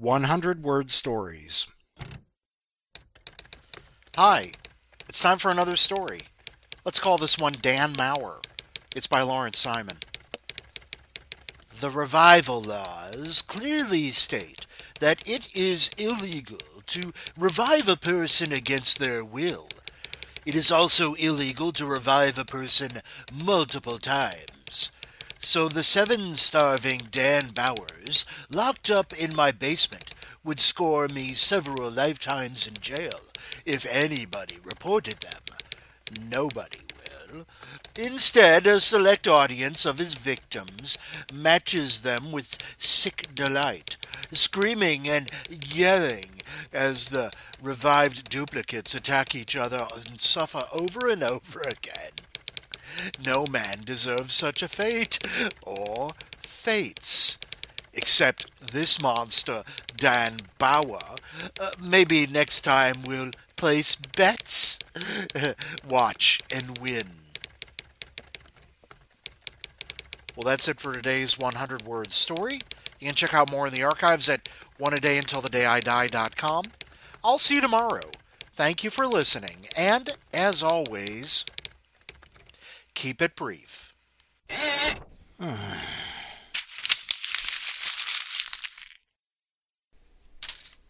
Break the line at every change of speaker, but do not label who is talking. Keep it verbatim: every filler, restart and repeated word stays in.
hundred Word Stories. Hi, it's time for another story. Let's call this one Dan Maurer. It's by Lawrence Simon. The revival laws clearly state that it is illegal to revive a person against their will. It is also illegal to revive a person multiple times. So the seven starving Dan Bowers, locked up in my basement, would score me several lifetimes in jail if anybody reported them. Nobody will. Instead, a select audience of his victims matches them with sick delight, screaming and yelling as the revived duplicates attack each other and suffer over and over again. No man deserves such a fate, or fates. Except this monster, Dan Bauer. Uh, maybe next time we'll place bets. Watch and win. Well, that's it for today's hundred Word Story. You can check out more in the archives at one a day until the day I die dot com. I'll see you tomorrow. Thank you for listening, and, as always, keep it brief.